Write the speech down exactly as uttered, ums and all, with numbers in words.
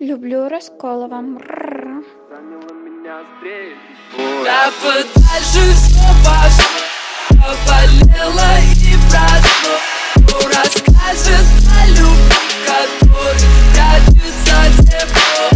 Люблю Расколова. Да подальше все пошло, поболело и прошло. Кто расскажет о любви, в которой прячется тепло?